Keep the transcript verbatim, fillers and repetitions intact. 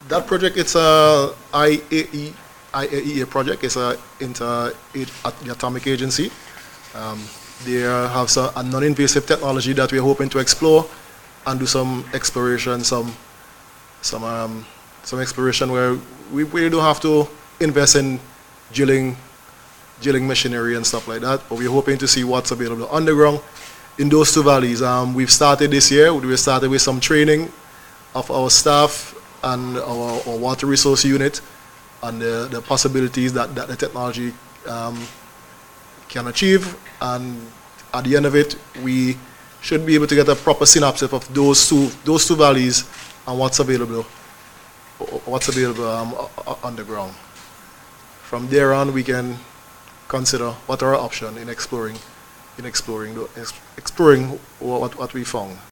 That project, it's a I A E, I A E A project. It's a inter the atomic agency. Um, they have some, a non-invasive technology that we're hoping to explore and do some exploration, some some um, some exploration where we, we don't have to invest in drilling drilling machinery and stuff like that, but we're hoping to see what's available underground in those two valleys. Um, we've started this year. We started with some training of our staff and our, our water resource unit and the, the possibilities that, that the technology um, can achieve. And at the end of it, we should be able to get a proper synopsis of those two those two valleys and what's available what's available um, underground. From there on, we can consider what are our options in exploring in exploring exploring what, what we found.